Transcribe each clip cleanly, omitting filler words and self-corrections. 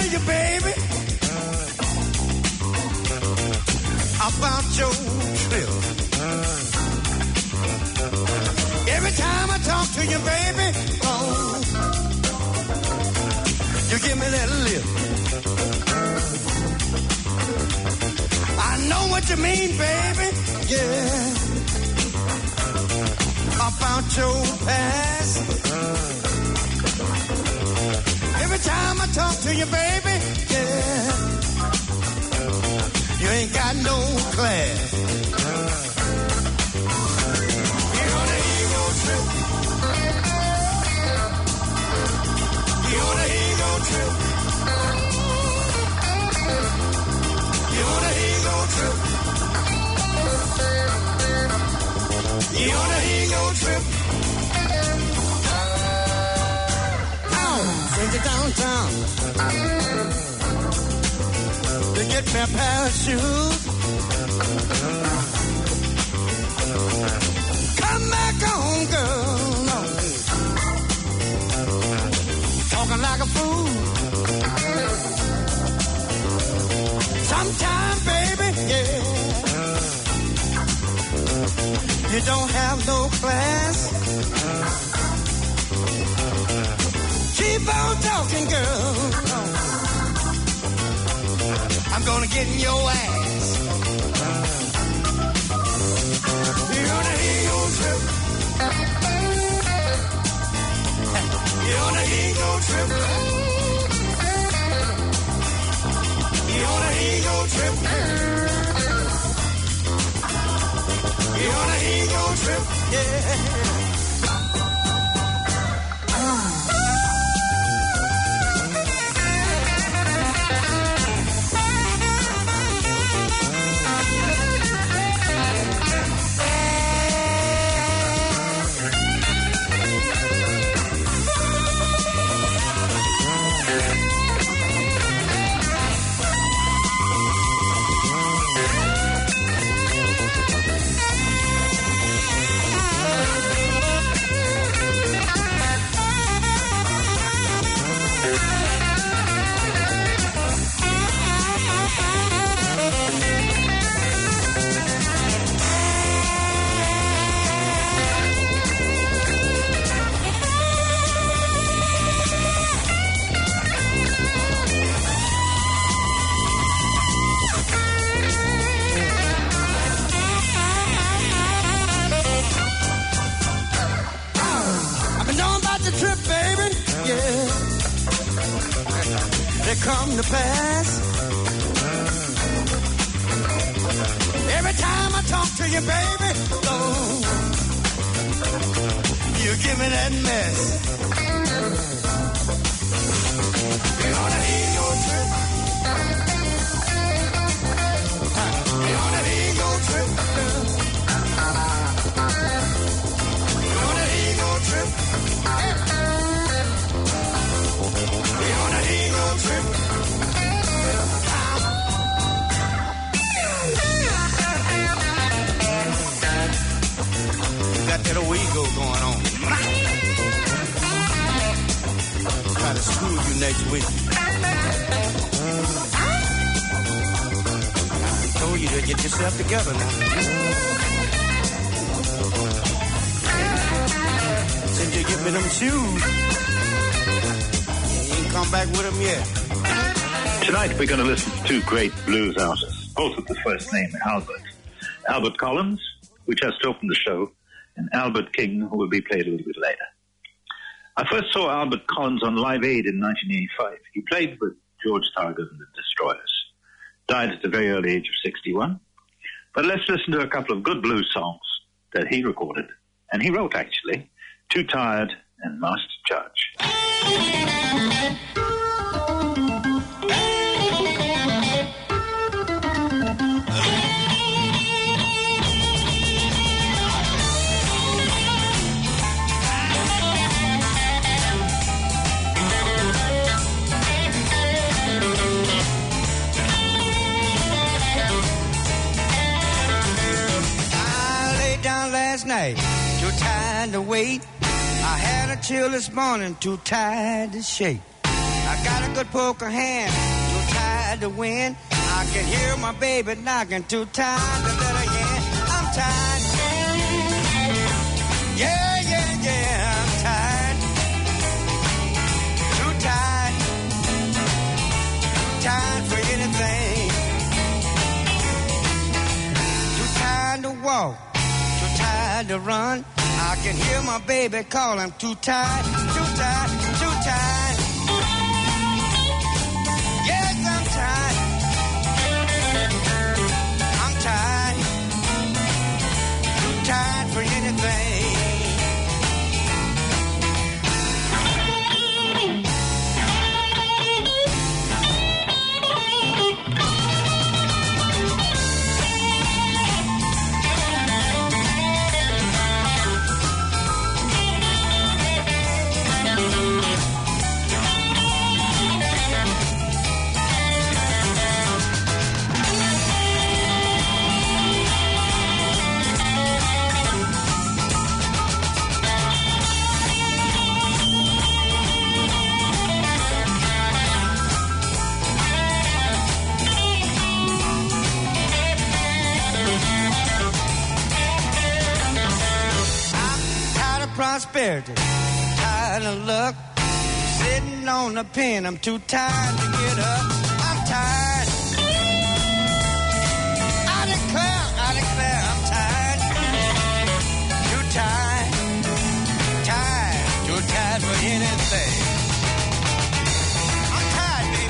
you, baby, about your trip. Every time I talk to you, baby, oh, you give me that lip. I know what you mean, baby, yeah, about your past. Every time I talk to you, baby, yeah, you ain't got no class. You're on the ego trip. You're on the ego trip. You're on the ego trip. You're on the ego trip. Send you downtown to get me a pair of shoes. Come back home, girl. No. Talking like a fool. Sometime, baby, yeah, you don't have no class. Keep on talking, girl. I'm gonna get in your ass. You're on a ego trip. You're on a ego trip. You're on a ego trip. You're on a ego trip. Yeah. Come to pass. Every time I talk to you, baby, oh, you give me that mess. You're on an ego trip. You're on an ego trip. You're on an ego trip. You're on an ego trip. Got that old ego going on. Try to screw you next week. I told you to get yourself together now. Since you give me them shoes, you ain't come back with them yet. Tonight we're going to listen to two great blues artists, both with the first name Albert. Albert Collins, who just opened the show, and Albert King, who will be played a little bit later. I first saw Albert Collins on Live Aid in 1985. He played with George Thorogood and the Destroyers. Died at a very early age of 61. But let's listen to a couple of good blues songs that he recorded, and he wrote actually, Too Tired and Master Judge. Last night, too tired to wait. I had a chill this morning, too tired to shake. I got a good poker hand, too tired to win. I can hear my baby knocking, too tired to let her in. I'm tired. Yeah, yeah, yeah, I'm tired. Too tired. Too tired for anything. Too tired to walk. Too tired to run. I can hear my baby calling. Too tired, too tired, too tired. Yes, I'm tired. I'm tired. Too tired for anything. Prosperity, tired of luck, sitting on the pen. I'm too tired to get up. I'm tired. I declare, I'm tired. Too tired, too tired for anything. I'm tired, baby.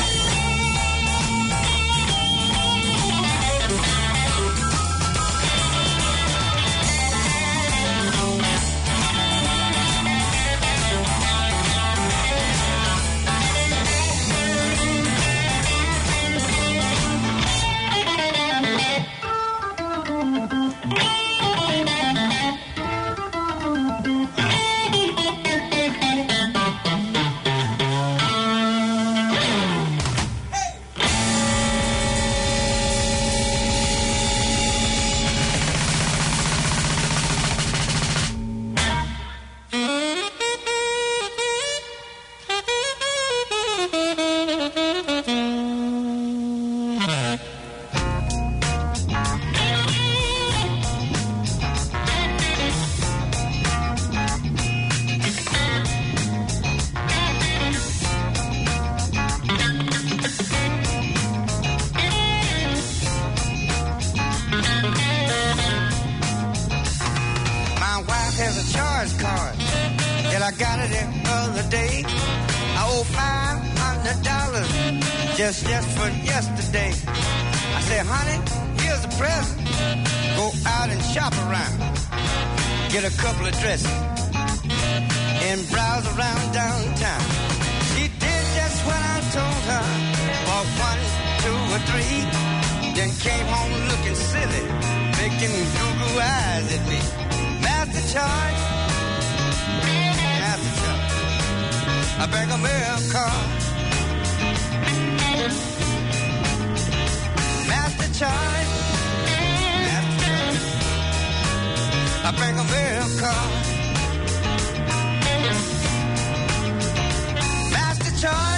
Just for yesterday. I said, honey, here's a present. Go out and shop around. Get a couple of dresses and browse around downtown. She did just what I told her. Bought 1, 2, or 3. Then came home looking silly, making goo-goo eyes at me. Master charge. I beg a milk car. Master charge. I bring a milk car. Master charge.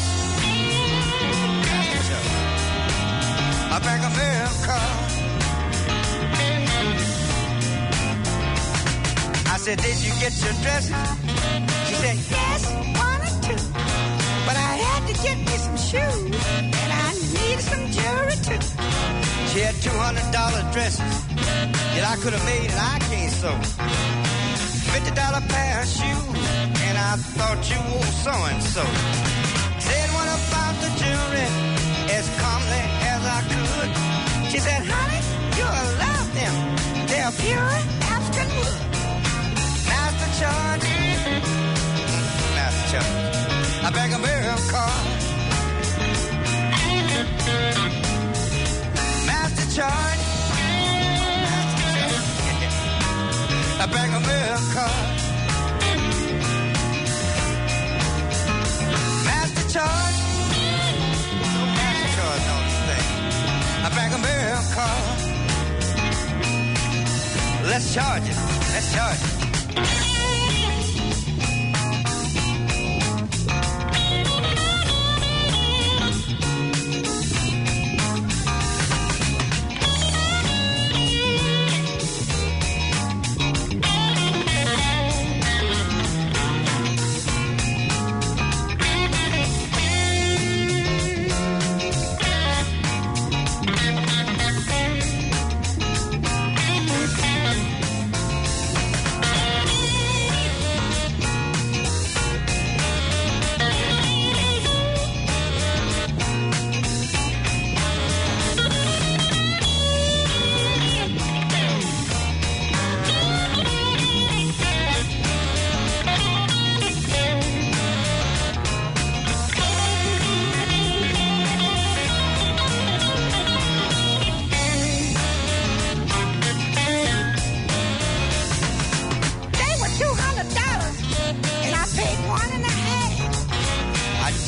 I bring a milk car. I said, did you get your dresses? She said, yes, 1 or 2. But I had to get me some shoes, and I needed some jewelry too. She had $200 dresses that I could have made and I can't sew. $50 pair of shoes, and I thought you wore so-and-so. Said what about the jewelry, as calmly as I could. She said, honey, you'll love them. They're pure African wood. Master charge. Master charge. I beg a milk car. Master charge. I beg a milk car. Master charge. Master charge on this thing. I beg a milk car. Let's charge it. Let's charge it.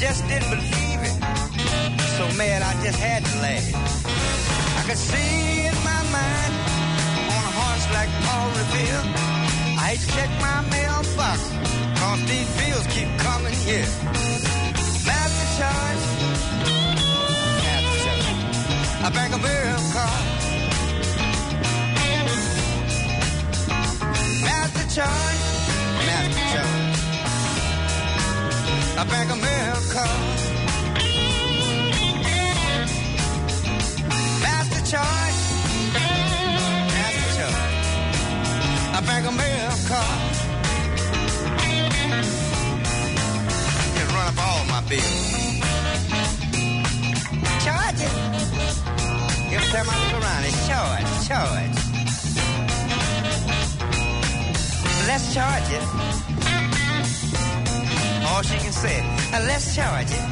just didn't believe it. So mad I just had to laugh. I could see in my mind on a horse like Paul Revere. I hate to check my mailbox, cause these bills keep coming here. Master charge, I bank a bill car. Master charge, I bank a bill car. Master charge, I bank a bill car. Just run up all my bills. Charge it. Every time I look around, it's charge. Let's charge it. All she can say, let's charge it.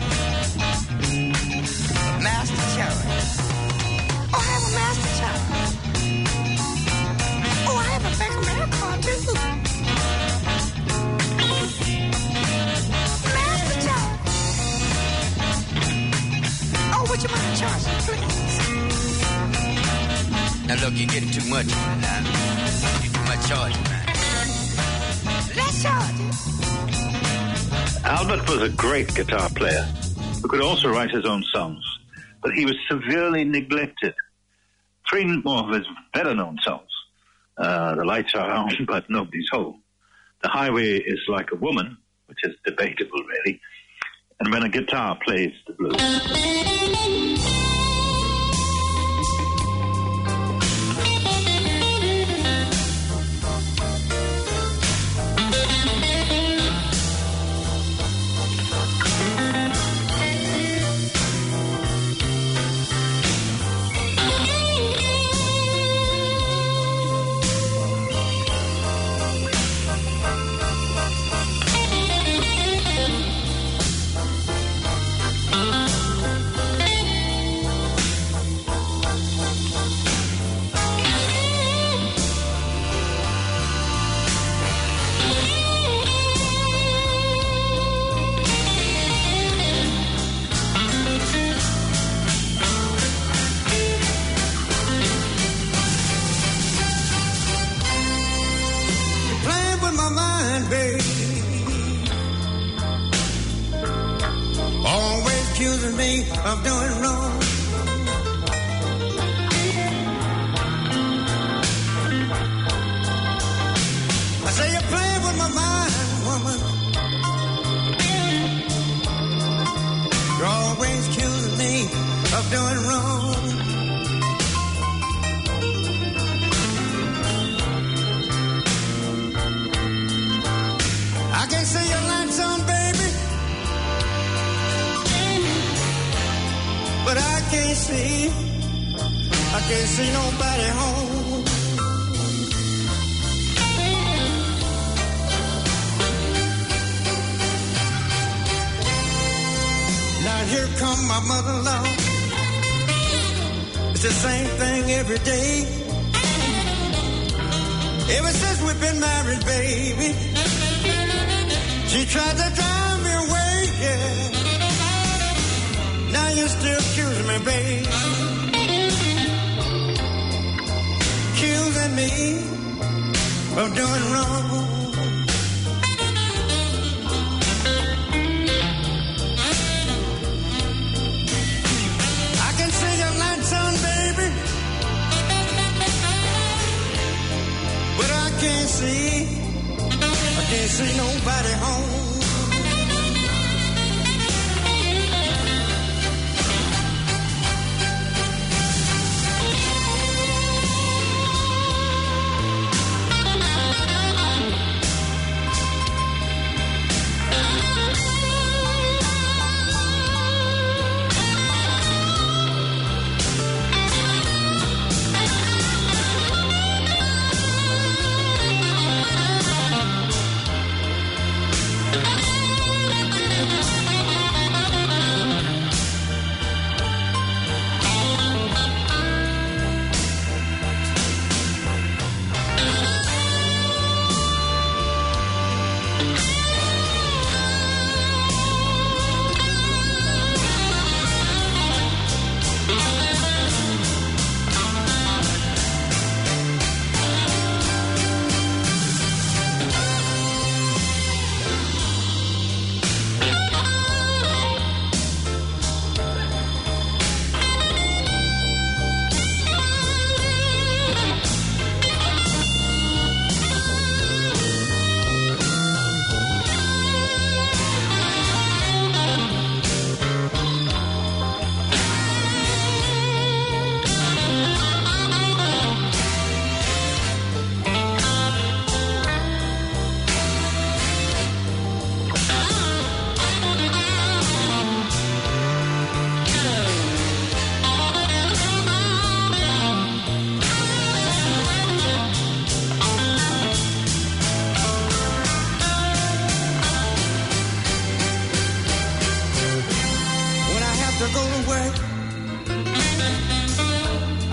Master charge. Oh, I have a master charge. Oh, I have a Bank of America too. Master charge. Oh, would you mind charging, please? Now look, you're getting too much now. You're too much charging, man. Let's charge it. Albert was a great guitar player who could also write his own songs, but he was severely neglected. Three more of his better-known songs, The Lights Are On, But Nobody's Home, The Highway Is Like a Woman, which is debatable, really, and When a Guitar Plays the Blues. Of doing wrong. I say you're playing with my mind, woman. You're always accusing me of doing wrong. I can't see your lights on, baby, but I can't see nobody home. Now here come my mother-in-law. It's the same thing every day. Ever since we've been married, baby, she tried to drive me away, yeah. Now you still accusing me, babe. Accusing me of doing wrong. I can see your lights on, baby, but I can't see nobody home.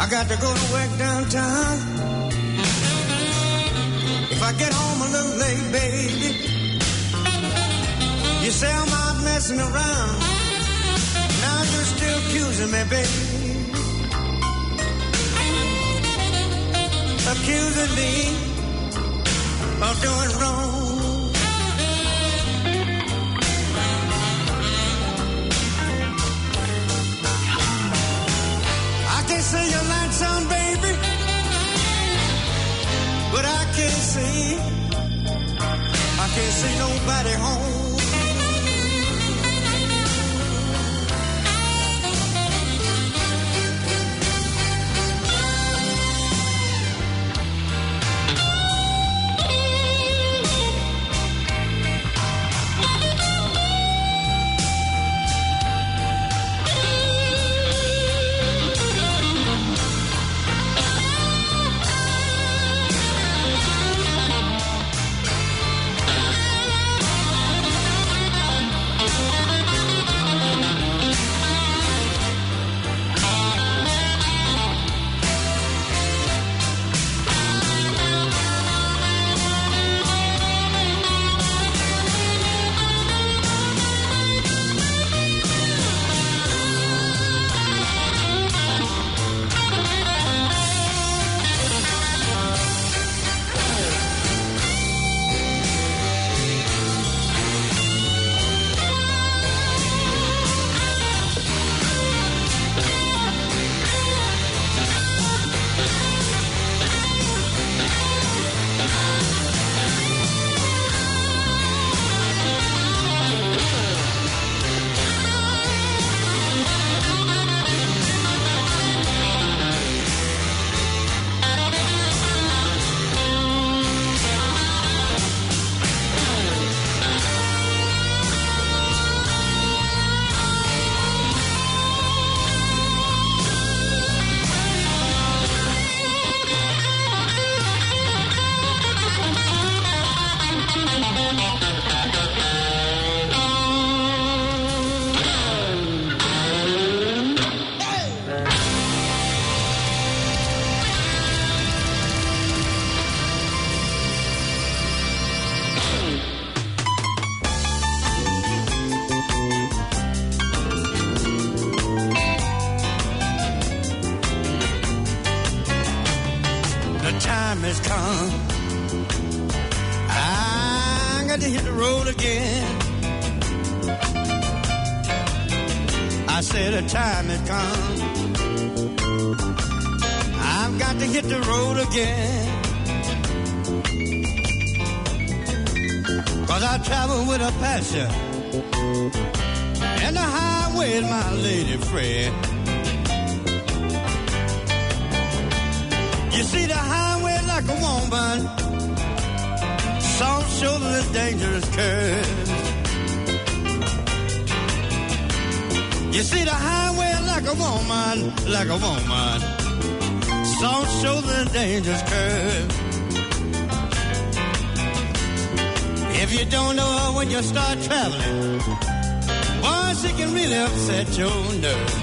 I got to go to work downtown. If I get home a little late, baby, you say I'm out messing around. Now you're still accusing me, baby. Accusing me of doing wrong. I can't see your lights on, baby, but I can't see nobody home. And the highway is my lady friend. You see the highway like a woman, soft shoulder and dangerous curves. You see the highway like a woman, soft shoulder and dangerous curves. If you don't know her when you start traveling, boy, she can really upset your nerves.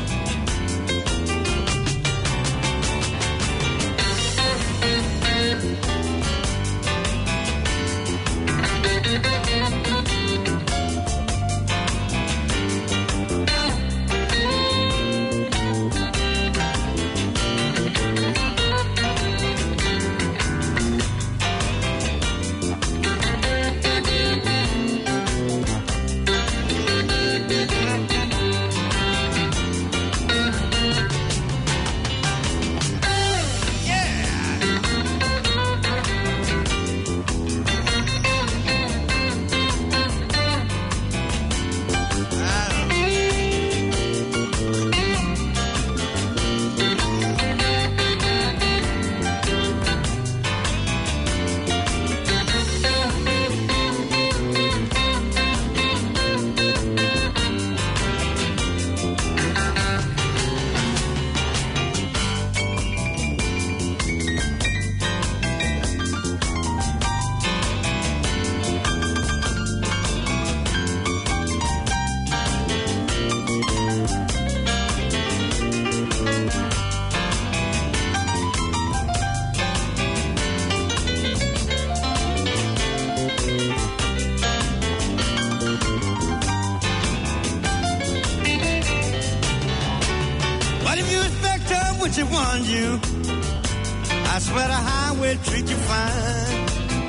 what you want, you. I swear the highway treat you fine.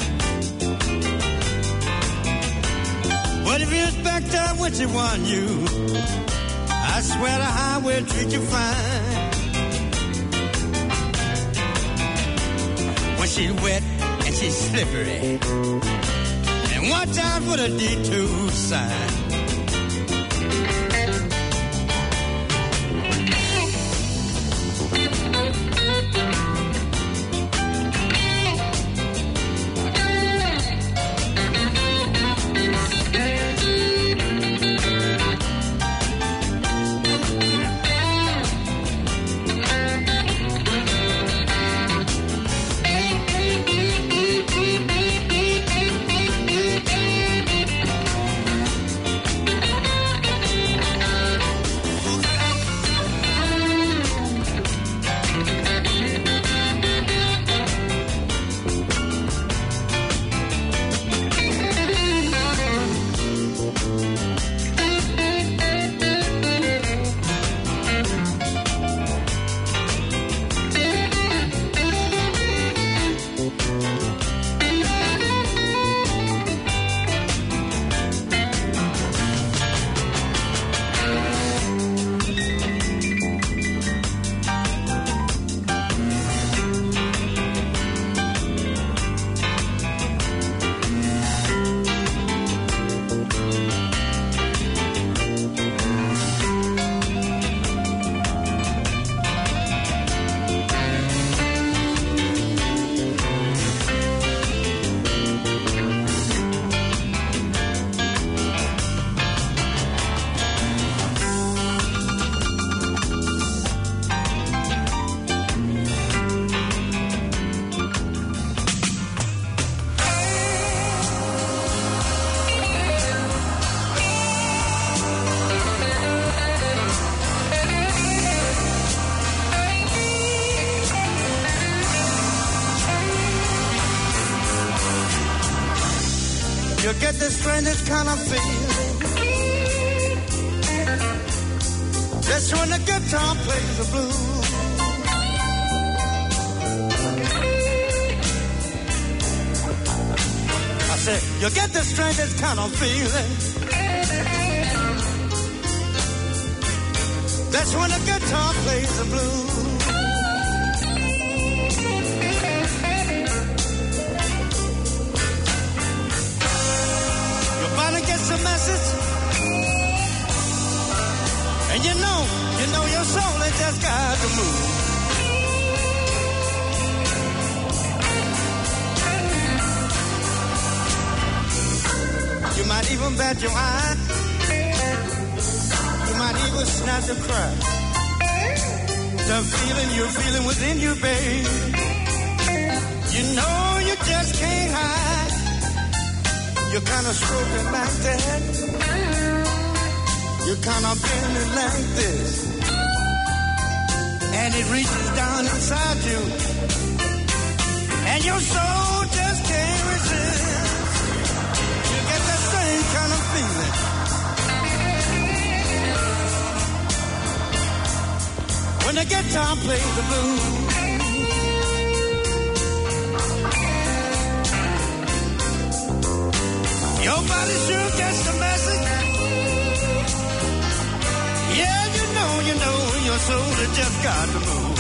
But if you expect her what you want, you, I swear the highway treat you fine. When she's wet and she's slippery, and watch out for the detour sign. You get the strangest kind of feeling just when the guitar plays the blues. I said, you get the strangest kind of feeling that's when the guitar plays the blues. A message, and you know your soul has just got to move. You might even bat your eye, you might even snap to cry. The feeling you're feeling within you, babe, you know you just can't hide. You kind of stroke it like that. You kind of bend it like this. And it reaches down inside you. And your soul just can't resist. You get that same kind of feeling. When the guitar plays the blues. Your body sure gets the message. Yeah, you know, your soul has just got to move.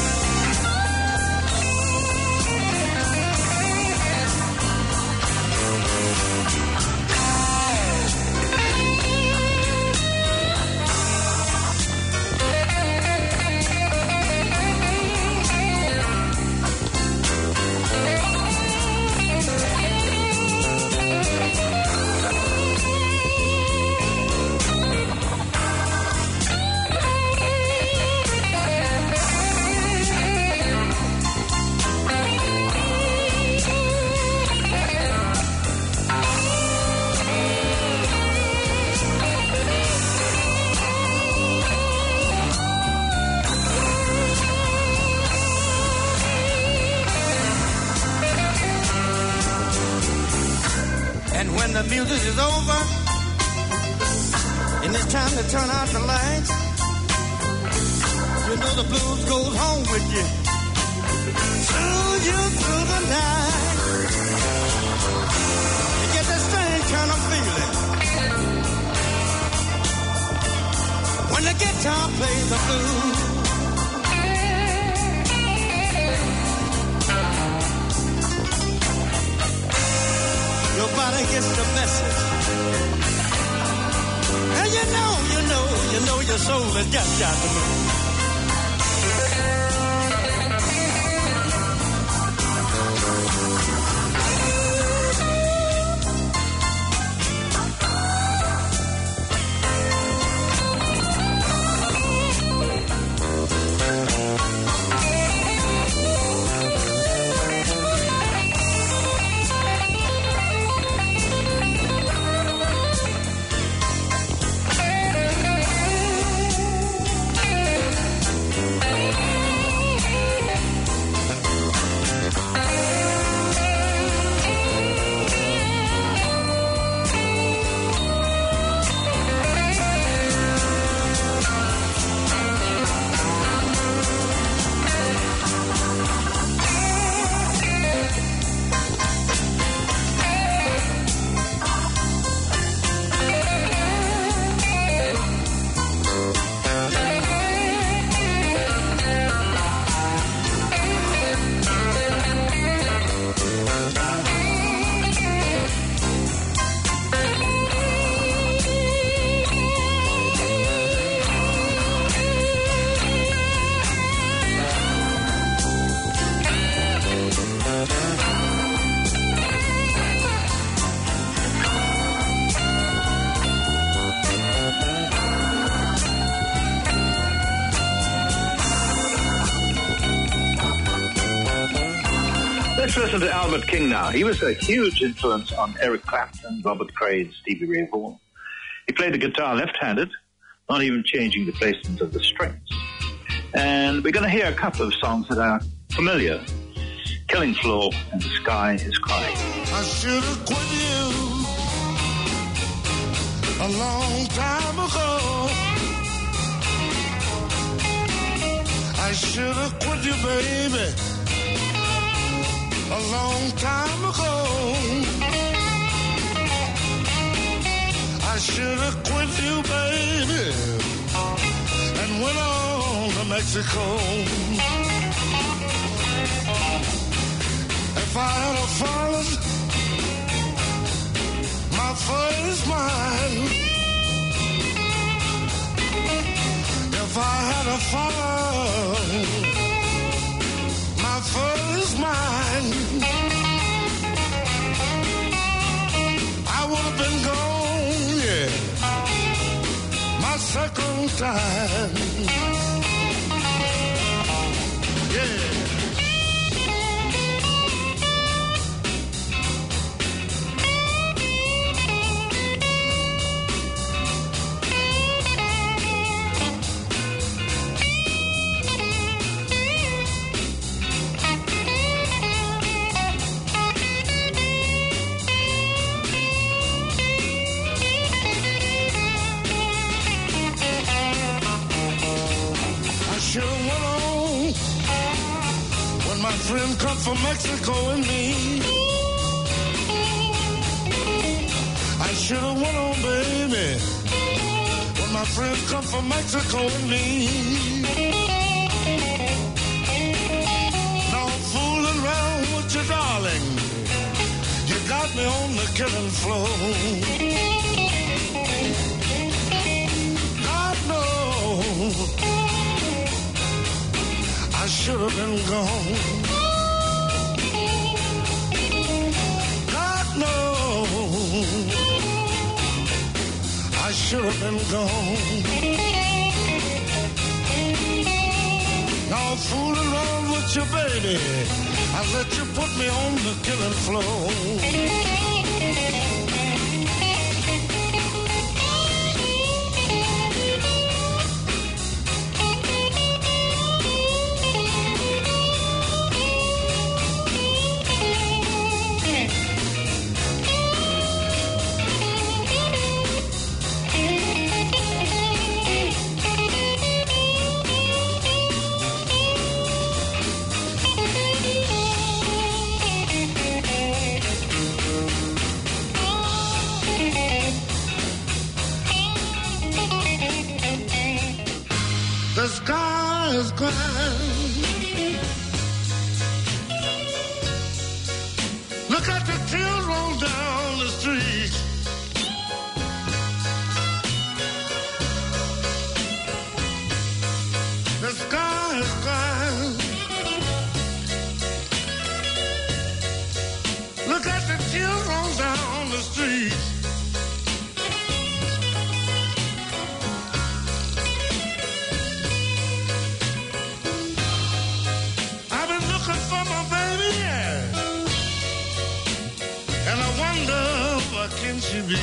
The music is over, and it's time to turn out the lights. You You know the blues goes home with you. Soothe you through the night. You get that strange kind of feeling when the guitar plays the blues. Your body gets the message. And you know your soul has just got to move. Let's listen to Albert King now. He was a huge influence on Eric Clapton, Robert Cray, Stevie Ray Vaughan. He played the guitar left-handed, not even changing the placement of the strings. And we're going to hear a couple of songs that are familiar. Killing Floor and The Sky is Crying. I should have quit you a long time ago. I should have quit you, baby, a long time ago. I should have quit you, baby, and went on to Mexico. If I had followed my first mind, if I had followed my first mind, I would have been gone, yeah, my second time, yeah. My friend come from Mexico and me. I should have went on, baby, when my friend come from Mexico and me. Now I'm fooling around with you, darling. You got me on the killing floor. God knows I should have been gone. God knows I should have been gone. Now I'm fooling around with you, baby. I let you put me on the killing floor. crying. Look at the tears roll down the street. The sky is crying. Look at the tears roll down the street. I've been looking for my baby, yeah. And I wonder where can she be?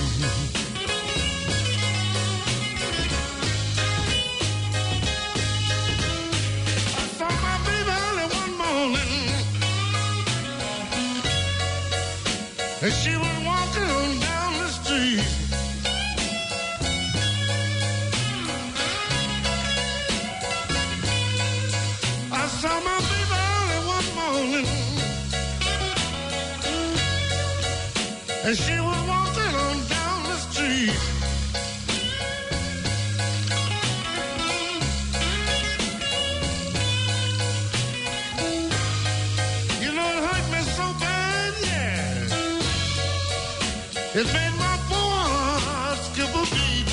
I saw my baby early one morning, and she was walking on down the street. I saw my baby early one morning, and she was walking on down the street. You know it hurt me so bad, yeah. It made my poor heart skip a beat.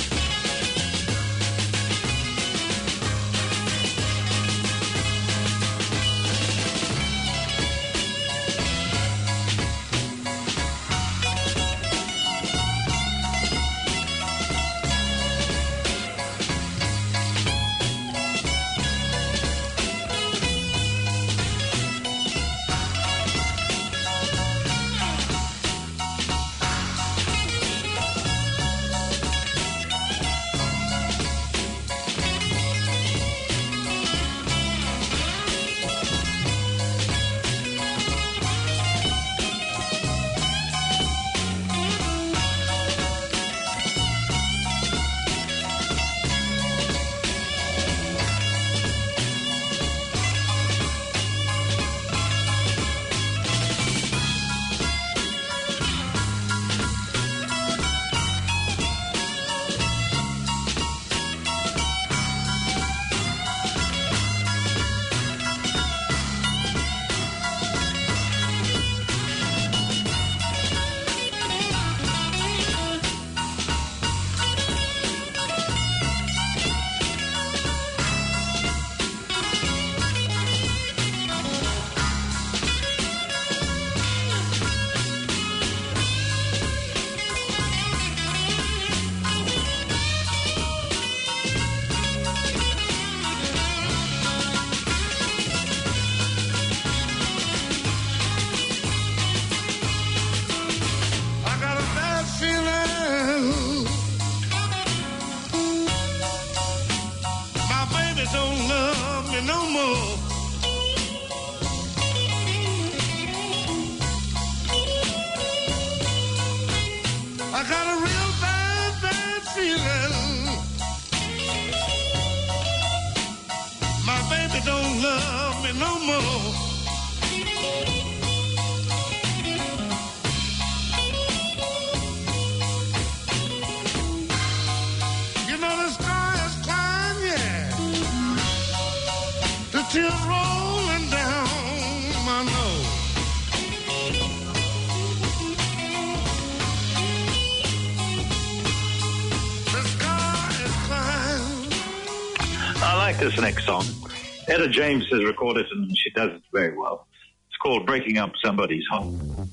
This next song, Etta James has recorded it and she does it very well. It's called Breaking Up Somebody's Heart.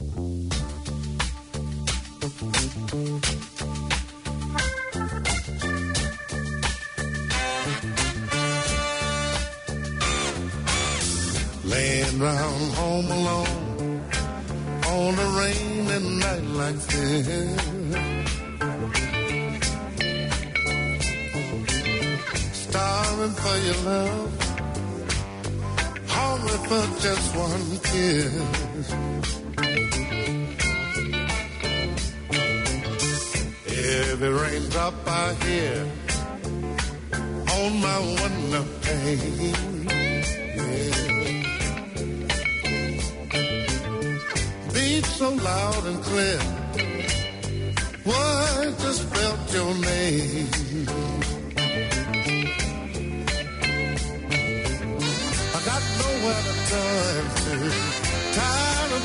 Laying round home alone on a rainy night like this, starving for your love, hungry for just one kiss. Every raindrop I hear on my window pane, yeah, beats so loud and clear. Why just spelt your name?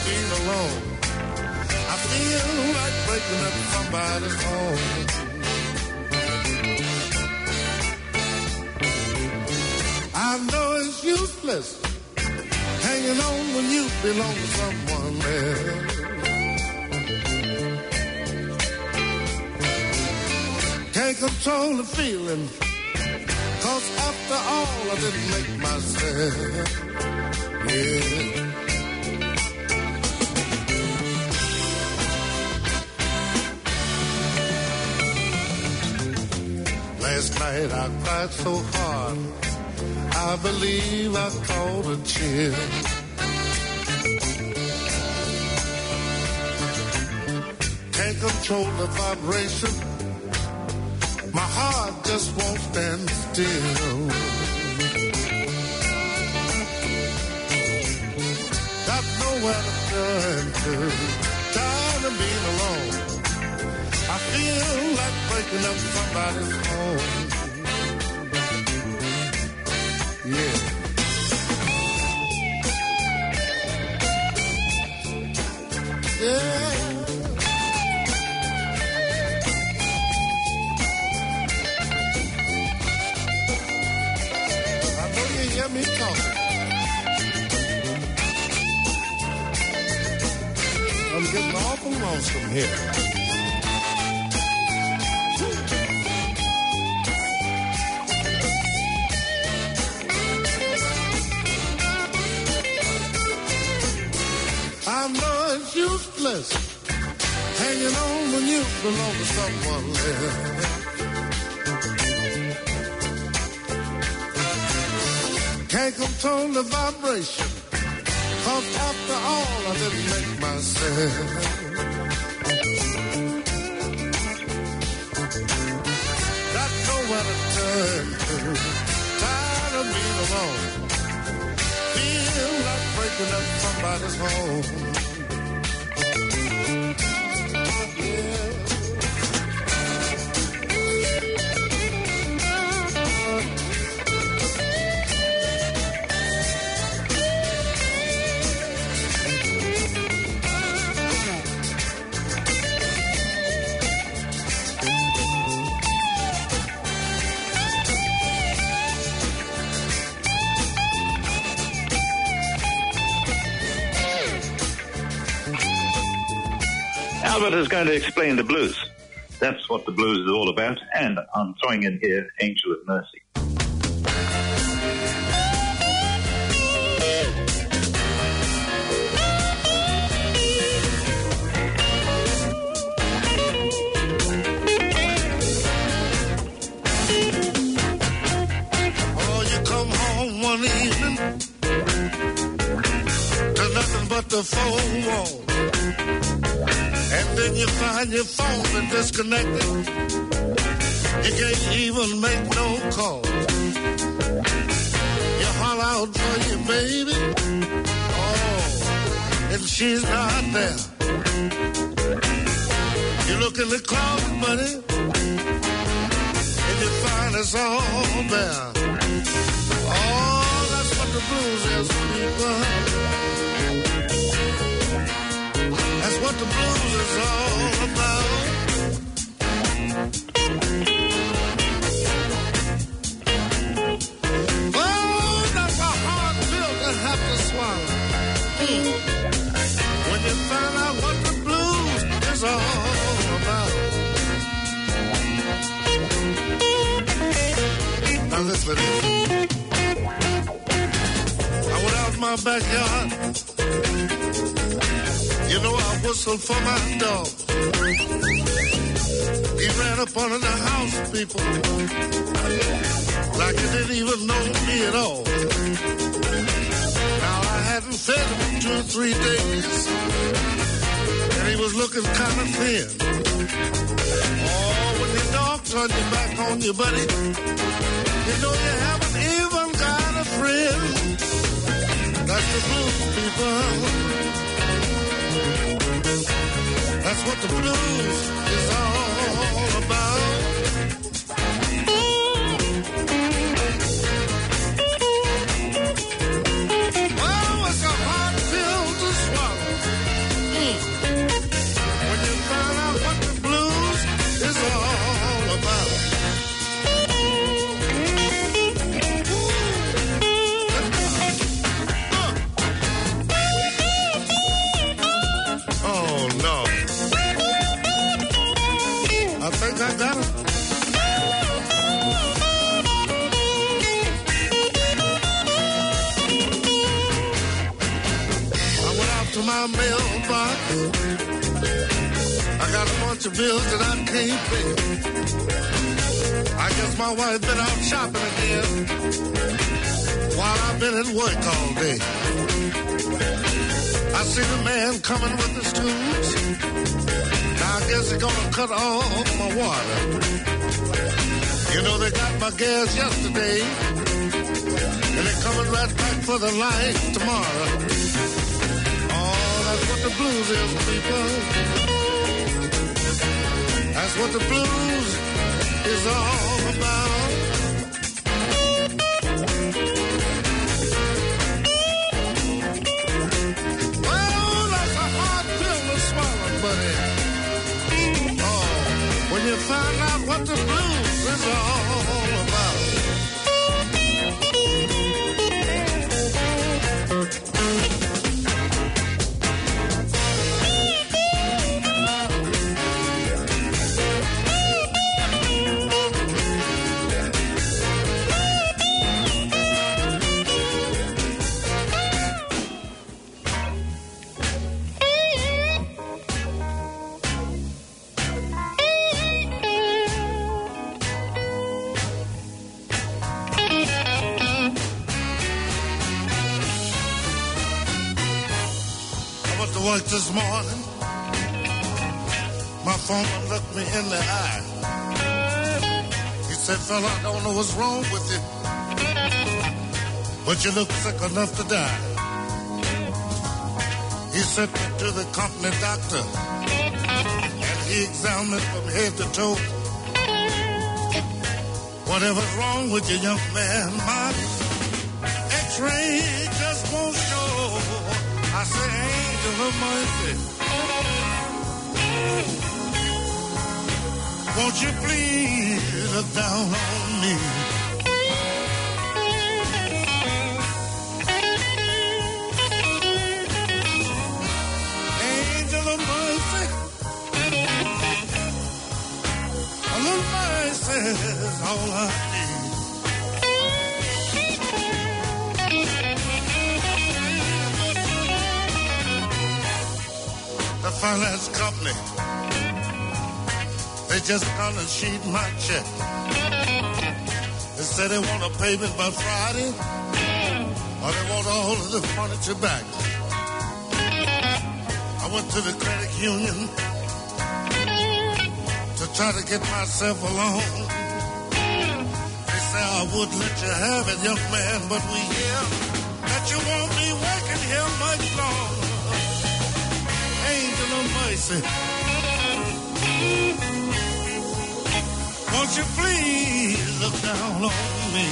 being alone. I feel like breaking up somebody's home. I know it's useless hanging on when you belong to someone else. Can't control the feeling, 'cause after all I didn't make myself. Yeah. Last night I cried so hard, I believe I caught a chill. Can't control the vibration, my heart just won't stand still. Got nowhere to turn to, tired of being alone. I feel like breaking up somebody's home. Yeah. Yeah. I know you hear me talking. I'm getting awful lonesome here. I know it's useless hanging on when you belong to someone else. Can't control the vibration, 'cause after all I didn't make myself. Got nowhere to turn to, tired of being alone. Feel like breaking up somebody's home. Albert is going to explain the blues. That's what the blues is all about, and I'm throwing in here Angel of Mercy. Oh, you come home one evening to nothing but the phone wall. And then you find your phone been disconnected. You can't even make no call. You holler out for your baby. Oh, and she's not there. You look in the closet, buddy, and you find it's all bare. Oh, that's what the blues is, people. That's what the blues is all about. Oh, that's a hard pill to have to swallow. When you find out what the blues is all about. Now listen to this. I went out in my backyard. You know, I whistled for my dog. He ran up under the house, people, like he didn't even know me at all. Now, I hadn't fed him in 2 or 3 days, and he was looking kind of thin. Oh, when your dog turns your back on you, buddy, you know you haven't even got a friend. That's the blues, people. That's what the blues is all about. Oh, it's a hard pill to swallow. think I got it. I went out to my mailbox. I got a bunch of bills that I can't pay. I guess my wife been out shopping again while I've been at work all day. I see the man coming with the tubes. Now I guess he's gonna cut off my water. You know they got my gas yesterday, and they're coming right back for the light tomorrow. Oh, that's what the blues is, people. That's what the blues is all about. Well, that's a hard pill to swallow, buddy. Oh, when you find out what the blues is all about. Work this morning, my foreman looked me in the eye. He said, fella, I don't know what's wrong with you, but you look sick enough to die. He sent me to the company doctor, and he examined me from head to toe. Whatever's wrong with you, young man, my x-ray just won't show. I say, angel of mercy, won't you please look down on me? Angel of mercy, a little mercy is all I need. The finance company, they just gonna sheet my check. They say they want a payment by Friday, or they want all of the furniture back. I went to the credit union to try to get myself a loan. They say I would let you have it, young man, but we hear that you won't be working here much longer. Angel of mercy, won't you please look down on me?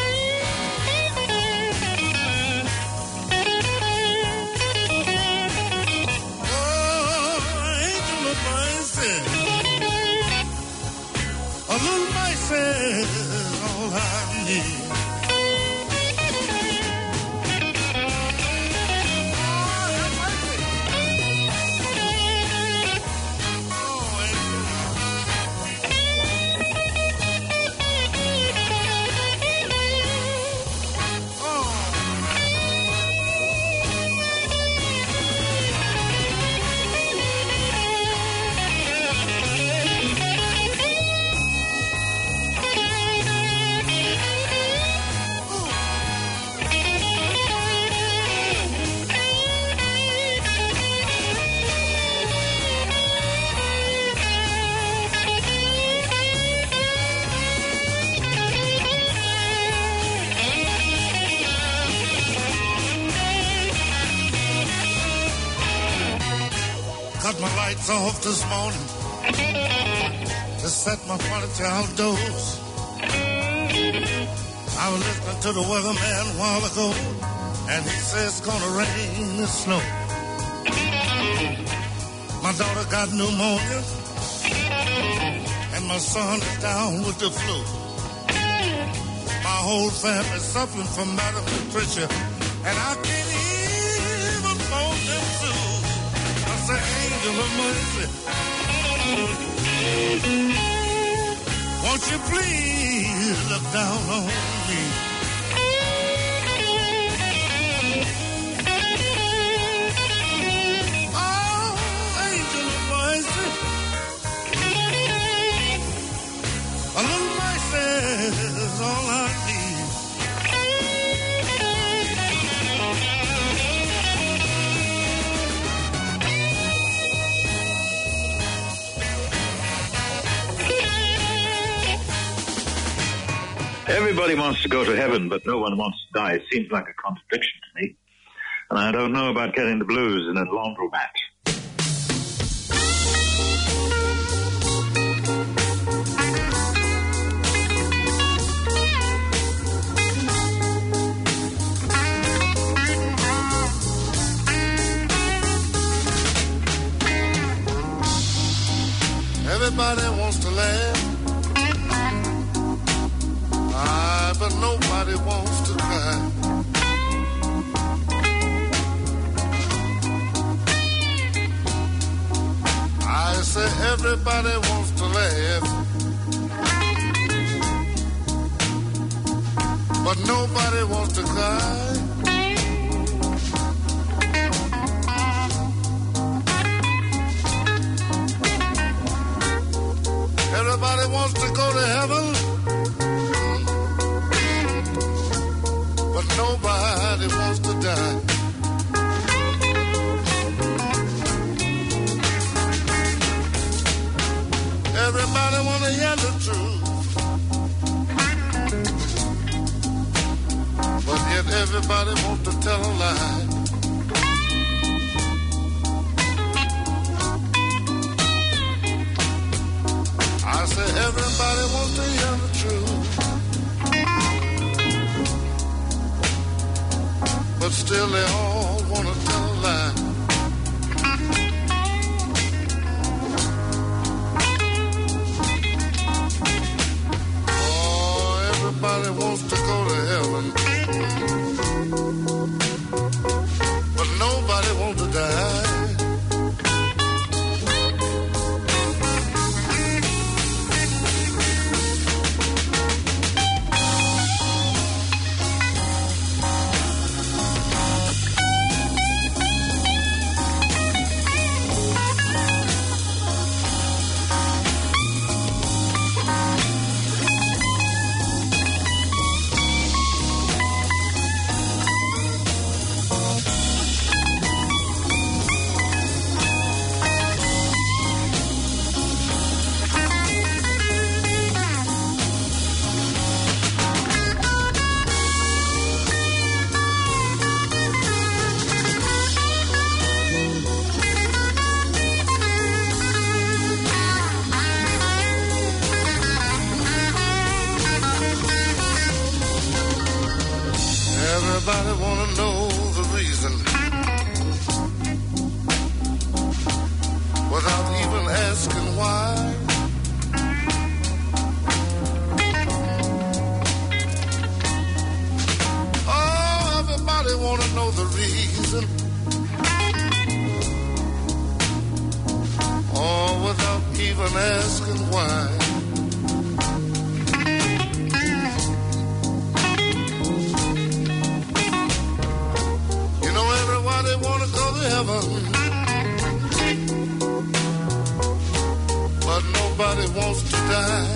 Oh, angel of mercy, a little mercy is all I need. Cut my lights off this morning to set my furniture outdoors. I was listening to the weatherman a while ago, and he says it's gonna rain and snow. My daughter got pneumonia, and my son is down with the flu. My whole family's suffering from malnutrition, and I can't even phone them soon. I say, angel of mercy, you please look down on me? Oh, angel voices, a little mercy is all I need. Everybody wants to go to heaven, but no one wants to die. It seems like a contradiction to me. And I don't know about getting the blues in a laundromat. Everybody wants to laugh, but nobody wants to cry. I say everybody wants to laugh, but nobody wants to cry. Everybody wants to go to heaven, but nobody wants to die. Everybody want to hear the truth, but yet everybody wants to tell a lie. I say everybody wants to hear the truth, but still they all want to tell a lie. Oh, everybody wants to go to heaven, but nobody wants to die. Everybody wanna know the reason without even asking why. Oh, everybody wanna know the reason. Oh, without even asking why. Everybody wanna go to heaven, but nobody wants to die.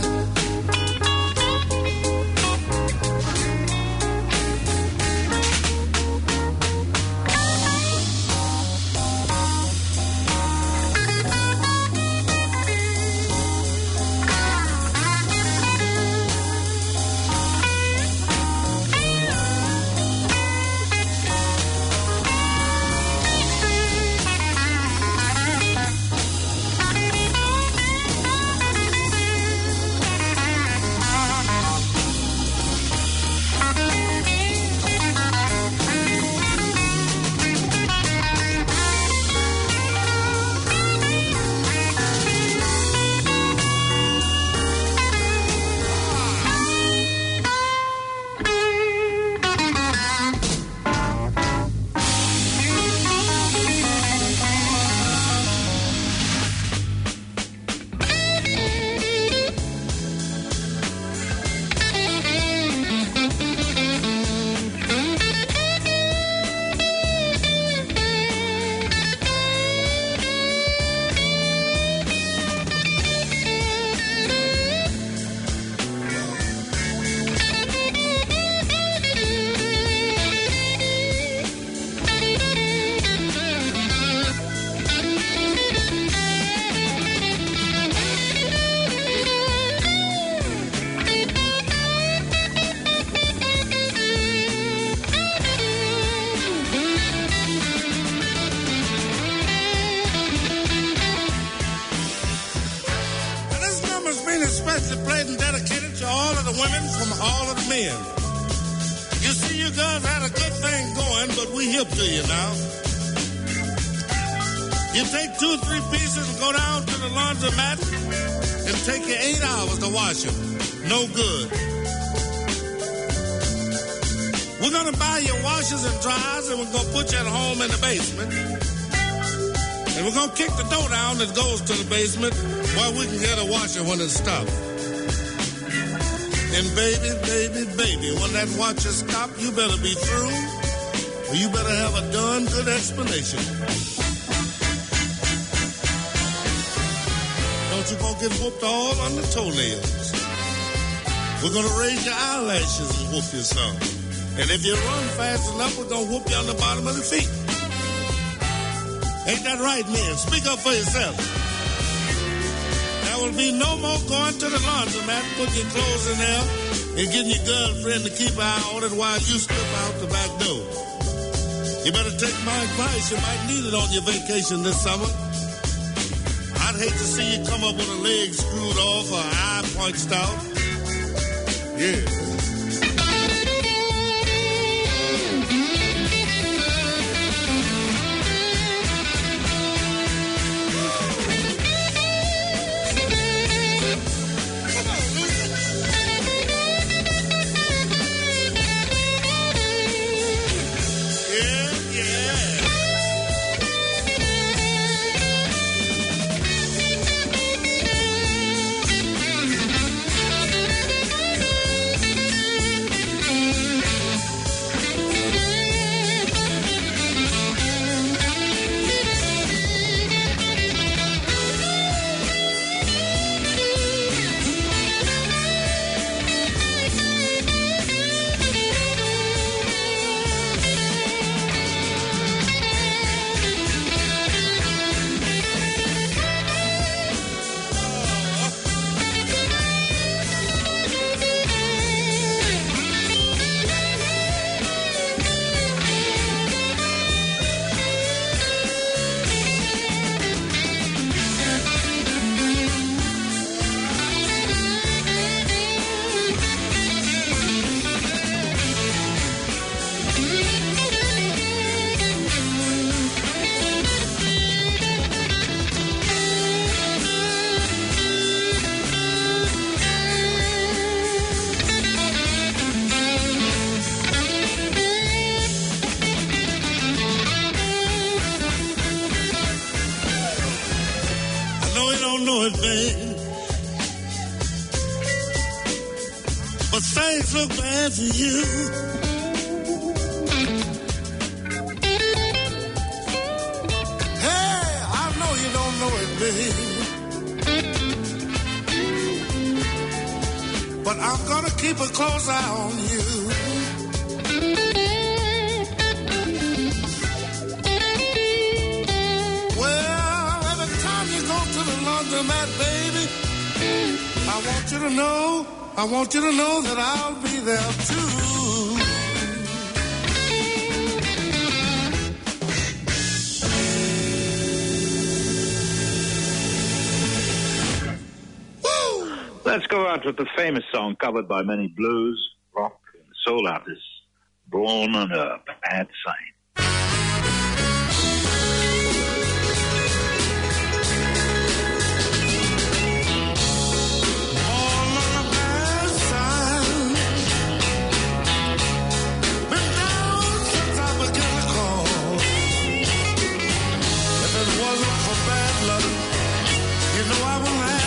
especially played and dedicated to all of the women from all of the men. You see, you guys had a good thing going, but we hip to you now. You take 2 or 3 pieces and go down to the laundromat and take you 8 hours to wash them. No good. We're going to buy you washers and dryers, and we're going to put you at home in the basement. And we're going to kick the door down that goes to the basement while we can get a washer when it's stopped. And baby, baby, baby, when that washer stops, you better be through, or you better have a darn good explanation. Don't you go get whooped all on the toenails. We're going to raise your eyelashes and whoop you some. And if you run fast enough, we're going to whoop you on the bottom of the feet. Ain't that right, men? Speak up for yourself. There will be no more going to the laundromat, putting your clothes in there, and getting your girlfriend to keep an eye on it while you slip out the back door. You better take my advice. You might need it on your vacation this summer. I'd hate to see you come up with a leg screwed off or an eye punched out. Yeah. Things look bad for you. Hey, I know you don't know it, babe. But I'm gonna keep a close eye on you. Well, every time you go to the laundromat, baby, I want you to know that I'll be there too. Woo! Let's go out with the famous song covered by many blues, rock, and soul artists, Born on a Bad Sign. You know I will